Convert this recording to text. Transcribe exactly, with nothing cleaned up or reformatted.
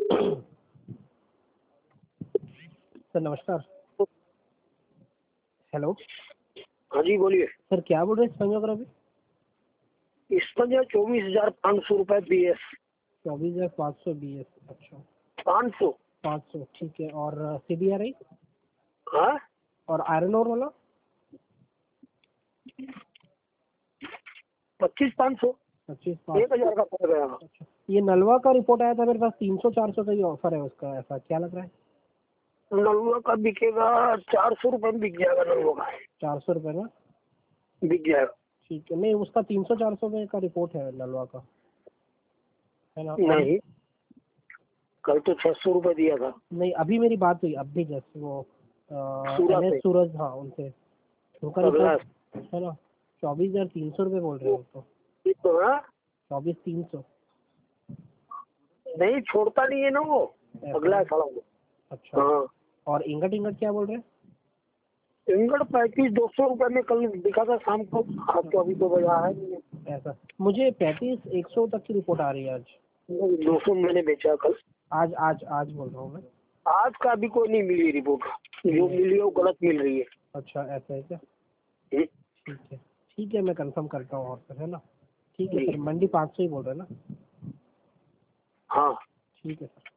Sir नमस्कार। Hello. हाँ जी बोलिए सर क्या बोल रहे हैं स्पंज वगैरह अभी? इस पर जो चौबीस हजार पाँच सौ रुपए बी एस। चौबीस हजार पाँच सौ बी एस। अच्छा पाँच सौ पाँच सौ ठीक है। और सी बी आर आई हाँ और आयरन ओर वाला पच्चीस पाँच सौ पच्चीस पाँच एक हजार का पड़ गया। अच्छा ये नलवा का रिपोर्ट आया था मेरे पास, तीन सौ चार सौ का ही ऑफर है उसका, ऐसा क्या लग रहा है? नलवा का बिकेगा चार सौ रुपए में बिक जाएगा। नलवा का चार सौ रुपये ना? बिक जाएगा। ठीक है। नहीं उसका तीन सौ चार सौ में का रिपोर्ट है नलवा का, है ना? नहीं कल तो छह सौ रुपए दिया था। नहीं अभी मेरी बात हुई, अभी जैसे वो सूरज एन एस से सूरज, हाँ उनसे उनका अगला रिपोर्ट है ना। चौबीस हजार तीन सौ रुपये बोल रहे हो तो? तो हाँ चौबीस तीन सौ नहीं छोड़ता नहीं है ना वो, अगला है साला वो। अच्छा। हाँ और इंगट इंगट क्या बोल रहे हैं? इंगड़ पैंतीस दो सौ रुपए में कल दिखा था शाम को। आज तो अभी तो बजा है नहीं। ऐसा मुझे पैंतीस एक सौ तक की रिपोर्ट आ रही है आज। दो सौ मैंने बेचा कल। आज आज आज बोल रहा हूँ मैं। आज का अभी कोई नहीं मिली रिपोर्ट, जो मिली है वो गलत मिल रही है। अच्छा ऐसा है क्या? हम्म, ठीक है ठीक है, मैं कंफर्म करता हूँ और फिर, है ना? ठीक है जी सर, मंडी पाँच सौ ही बोल रहे हैं ना? हाँ ठीक है सर।